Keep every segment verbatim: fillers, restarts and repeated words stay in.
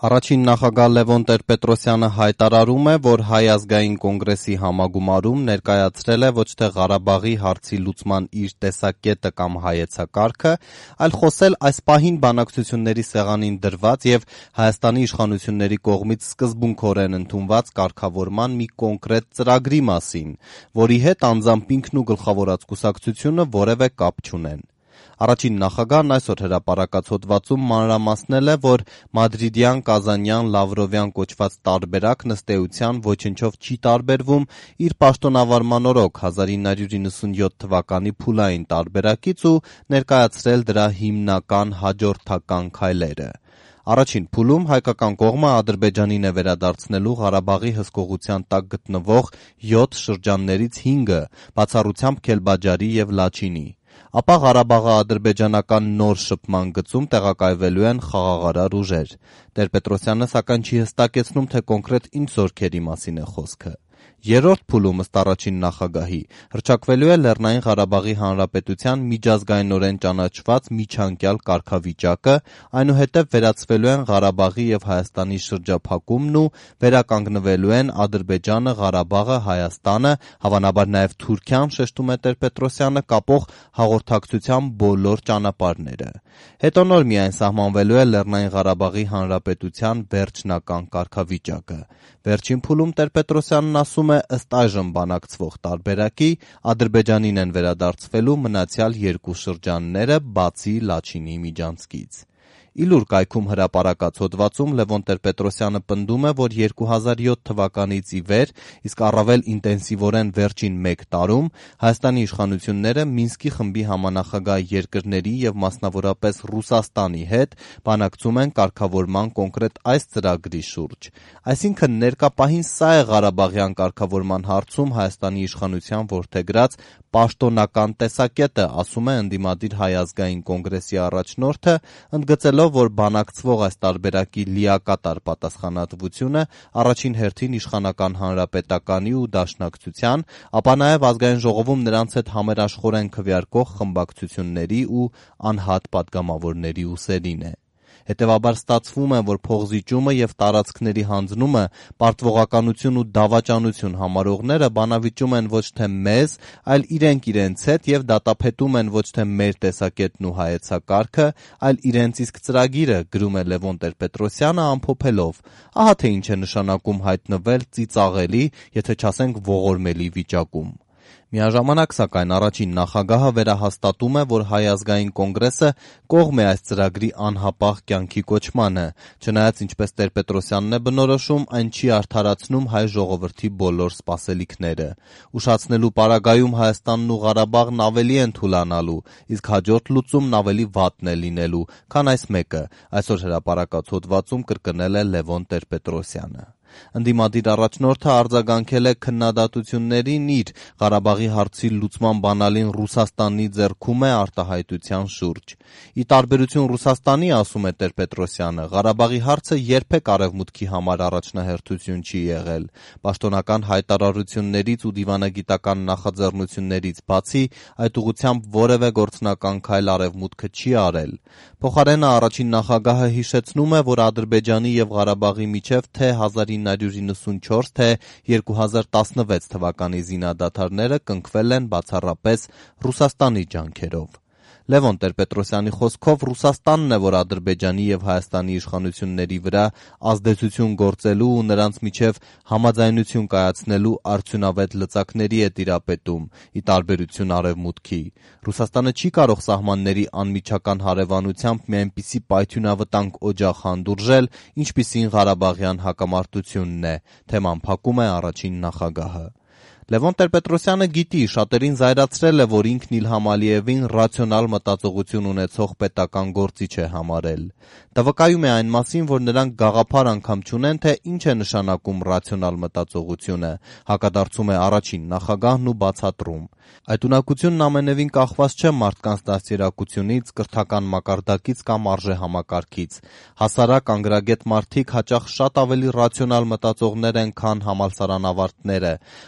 Առաջին նախագահ Լևոն Տեր-Պետրոսյանը հայտարարում է, որ Հայ ազգային կոնգրեսի համագումարում ներկայացրել է ոչ թե Ղարաբաղի հարցի լուծման իր տեսակետը կամ հայեցակարգը, այլ խոսել այս պահին բանակցությունների սեղանին դրված եւ Հայաստանի իշխանությունների կողմից սկզբունքորեն ընդունված կարգավորման մի կոնկրետ ծրագրի մասին, որի հետ անձամբ ինքն ու գլխավորած կուսակցությունը որևէ կապ չունեն։ Առաջին նախագահն այսօր հրապարակած հոդվածում մանրամասնել է, որ մադրիդյան, կազանյան, լավրովյան կոչված տարբերակն ըստ էության ոչնչով չի տարբերվում իր պաշտոնավարման օրոք հազար ինը հարյուր իննսունյոթ թվականի փուլային տարբերակից ու ներկայացրել դրա հիմնական հաջորդական քայլերը։ Առաջին փուլում հայկական կողմը Ադրբեջանին է վերադարձնելու Ղարաբաղի հսկողության տակ գտնվող յոթ շրջաններից հինգը, բացառությամբ Քելբաջարի եւ Լաչինի։ Ապա Ղարաբաղը ադրբեջանական նոր շփման գծում տեղակայվելու են խաղաղարար ուժեր։ Տեր-Պետրոսյանը սակայն չի հստակեցնում, թե կոնկրետ ինչ զորքերի մասին է խոսքը։ Երրորդ փուլում ըստ առաջին նախագահի հռչակվելու է Լեռնային Ղարաբաղի Հանրապետության միջազգայինորեն ճանաչված միջանկյալ կարգավիճակը, այնուհետև վերացվելու են Ղարաբաղի եւ Հայաստանի շրջափակումն ու վերականգնվելու են Ադրբեջանը, Ղարաբաղը, Հայաստանը, հավանաբար նաեւ Թուրքիան, շեշտում է Տեր-Պետրոսյանը, կապող հաղորդակցության բոլոր ճանապարհները։ Հետո նոր միայն սահմանվելու է Լեռնային Ղարաբաղի Հանրապետության վերջնական կարգավիճակը։ Վերջին փուլում Տեր-Պետրոսյանն ասում է, ըստ այժմ բանակցվող տարբերակի Ադրբեջանին են վերադարձվելու մնացյալ երկու շրջանները, բացի Լաչինի միջանցքից։ Իլուր կայքում հրապարակած հոդվածում Լևոն Տեր-Պետրոսյանը պնդում է, որ երկու հազար յոթ թվականից ի վեր, իսկ առավել ինտենսիվորեն վերջին մեկ տարում Հայաստանի իշխանությունները Մինսկի խմբի համանախագահ երկրների եւ մասնավորապես Ռուսաստանի հետ բանակցում են կարգավորման կոնկրետ այս ծրագրի շուրջ։ Այսինքն ներկա պահին սա է Ղարաբաղյան կարգավորման հարցում Հայաստանի իշխանության որդեգրած պաշտոնական տեսակետը, ասում է ընդդիմադիր Հայ ազգային կոնգրեսի առաջնորդը, ընդգծելով, որ բանակցվող այս տարբերակի լիակատար պատասխանատվությունը առաջին հերթին իշխանական հանրապետականի ու դաշնակցության, ապա նաև ազգային ժողովում նրանց հետ համերաշխորեն քվեարկող խմբակցությունների ու անհատ պատգամավորների ուսերին է։ Հետևաբար ստացվում է, որ փողզիջումը եւ տարածքների հանձնումը պարտվողականություն ու դավաճանություն համարողները բանավիճում են ոչ թե մեզ, այլ իրենք իրենց հետ եւ դատապետում են ոչ թե մեր տեսակետն ու հայեցակարգը, այլ իրենց իսկ ծրագիրը, գրում է Լևոն Տեր-Պետրոսյանը ամփոփելով։ Ահա թե ինչ է նշանակում հայտնվել ծիծաղելի, եթե չասենք ողորմելի վիճակում։ Միաժամանակ, սակայն, առաջին նախագահը վերահաստատում է, որ Հայ ազգային կոնգրեսը կողմ է այս ծրագրի անհապաղ կյանքի կոչմանը, չնայած, ինչպես Տեր-Պետրոսյանն է բնորոշում, այն չի արդարացնում հայ ժողովրդի բոլոր սպասելիքները։ Ուշացնելու պարագայում Հայաստանն ու Ղարաբաղն ավելի են թուլանալու, իսկ հաջորդ լուծումն ավելի վատն է լինելու, քան այս մեկը, այսօր հրապարակած հոդվածում կրկնել է Լևոն Տեր-Պետրոսյանը։ Ընդդիմադիր առաջնորդը արձագանքել է քննադատություններին իր Ղարաբաղի հարցի լուծման բանալին Ռուսաստանի ձեռքում է արտահայտության շուրջ։ Ի տարբերություն Ռուսաստանի, ասում է Տեր-Պետրոսյանը, Ղարաբաղի հարցը երբեք Արևմուտքի համար առաջնահերթություն չի եղել։ Պաշտոնական հայտարարություններից ու դիվանագիտական նախաձեռնություններից բացի այդ ուղղությամբ որևէ գործնական քայլ Արևմուտքը չի արել։ Փոխարենը առաջին նախագահը հիշեցնում է, որ Ադրբեջանի եւ Ղարաբաղի միջև թե հազար ինը հարյուր իննսունչորս, թե երկու հազար տասնվեց թվականի զինադադարները կնքվել են բացառապես Ռուսաստանի ջանքերով։ Լևոն Տեր-Պետրոսյանի խոսքով Ռուսաստանն է, որ Ադրբեջանի եւ Հայաստանի իշխանությունների վրա ազդեցություն գործելու ու նրանց միջև համաձայնություն կայացնելու արդյունավետ լծակների է տիրապետում, ի տարբերություն Արևմուտքի։ Ռուսաստանը չի կարող սահմանների անմիջական հարևանությամբ մի այնպիսի պայթյունավտանգ օջախ հանդուրժել, ինչպիսին Ղարաբաղյան հակամարտությունն է, թեման փակում է առաջին նախագահը։ Լևոն Տեր-Պետրոսյանը գիտի, շատերին զայրացրել է, որ ինքն Իլհամ Ալիևին ռացիոնալ մտածողություն ունեցող պետական գործիչ է համարել։ Դա վկայում է այն մասին, որ նրանք գաղափար անգամ չունեն, թե ինչ է նշանակում ռացիոնալ մտածողությունը, հակադարձում է առաջին նախագահն ու բացատրում։ Այդ ունակությունն ամենևին կախված չէ մարդկանց դաստիարակությունից, կրթական մակարդակից կամ արժեհամակարգից։ Հասարակ անգրագետ մարդիկ հաճախ շատ ավելի ռացիոնալ մտածողներ են, քան համալսարանավարտները։ Ադրբեջանի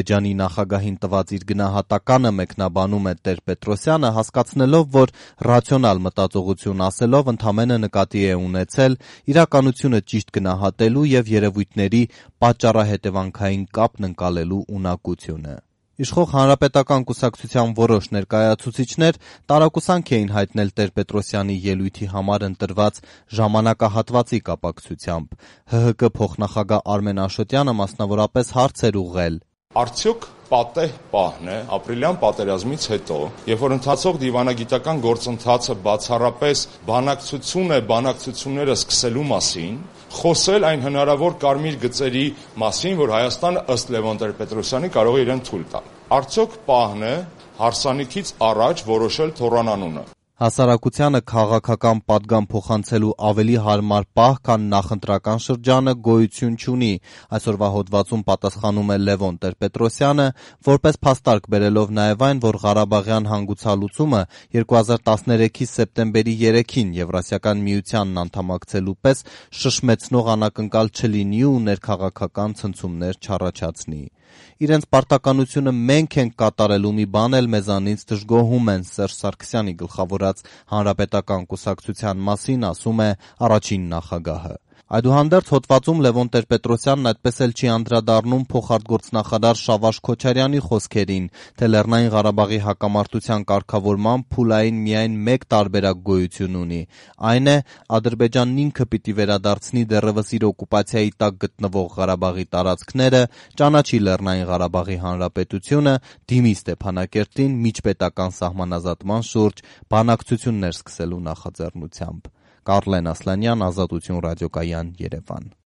Ադրբեջանի նախագահին տված իր գնահատականը մեկնաբանում է Տեր-Պետրոսյանը, հասկացնելով, որ ռացիոնալ մտածողություն ասելով ընդամենը նկատի է ունեցել իրականությունը ճիշտ գնահատելու եւ երևույթների պատճառահետեւանքային կապն ընկալելու ունակությունը։ Իշխող Հանրապետական կուսակցության որոշ ներկայացուցիչներ տարակուսանք էին հայտնել Տեր-Պետրոսյանի ելույթի համար ընտրված ժամանակահատվածի կապակցությամբ։ ՀՀԿ փոխնախագահ Արմեն Աշոտյանը մասնավորապես հարց էր ուղղել. Արդյոք պատեհ պահն է ապրիլյան պատերազմից հետո, երբ որ ընթացող դիվանագիտական գործընթացը բացառապես բանակցություն է բանակցությունները սկսելու մասին, խոսել այն հնարավոր կարմիր գծերի մասին, որ Հայաստանը ըստ Լևոն Տեր-Պետրոսյանի կարող է իրեն թույլ տալ։ Արդյոք պահն է հարսանիքից առաջ որոշել Թոռան անունը։ Հասարակությանը քաղաքական պատգամ փոխանցելու ավելի հարմար պահ, քան նախընտրական շրջանը գոյություն չունի, այսօրվա հոդվածում պատասխանում է Լևոն Տեր-Պետրոսյանը, որպես փաստարկ բերելով նաև այն, որ Ղարաբաղյան հանգուցալուծումը երկու հազար տասներեքի սեպտեմբերի երեքին Եվրասիական միությանն անդամակցելու պես շշմեցնող անակնկալ չլինի ու ներքաղաքական ցնցումներ չառաջացնի։ Իրենց պարտականությունը մենք ենք կատարելու մի բան էլ մեզանից դժգոհում են Սերժ Սարգսյանի գլխավորած Հանրապետական կուսակցության մասին, ասում է առաջին նախագահը։ Այդուհանդերձ հոդվածում Լևոն Տեր-Պետրոսյանն այդպես էլ չի անդրադառնում փոխարտգործնախարար Շավարժ Քոչարյանի խոսքերին, թե Լեռնային Ղարաբաղի հակամարտության կարգավորման փուլային միայն մեկ տարբերակ գոյություն ունի, այն է Ադրբեջանն ինքը պիտի վերադարձնի դեռևս իր օկուպացիայի տակ գտնվող Ղարաբաղի տարածքները, ճանաչի Լեռնային Ղարաբաղի Հանրապետությունը, դիմի Ստեփանակերտին միջպետական սահմանազատման շուրջ բանակցություններ սկսելու նախաձեռնությամբ։ Կարլեն Ասլանյան, Ազատություն ռադիոկայան, Երևան։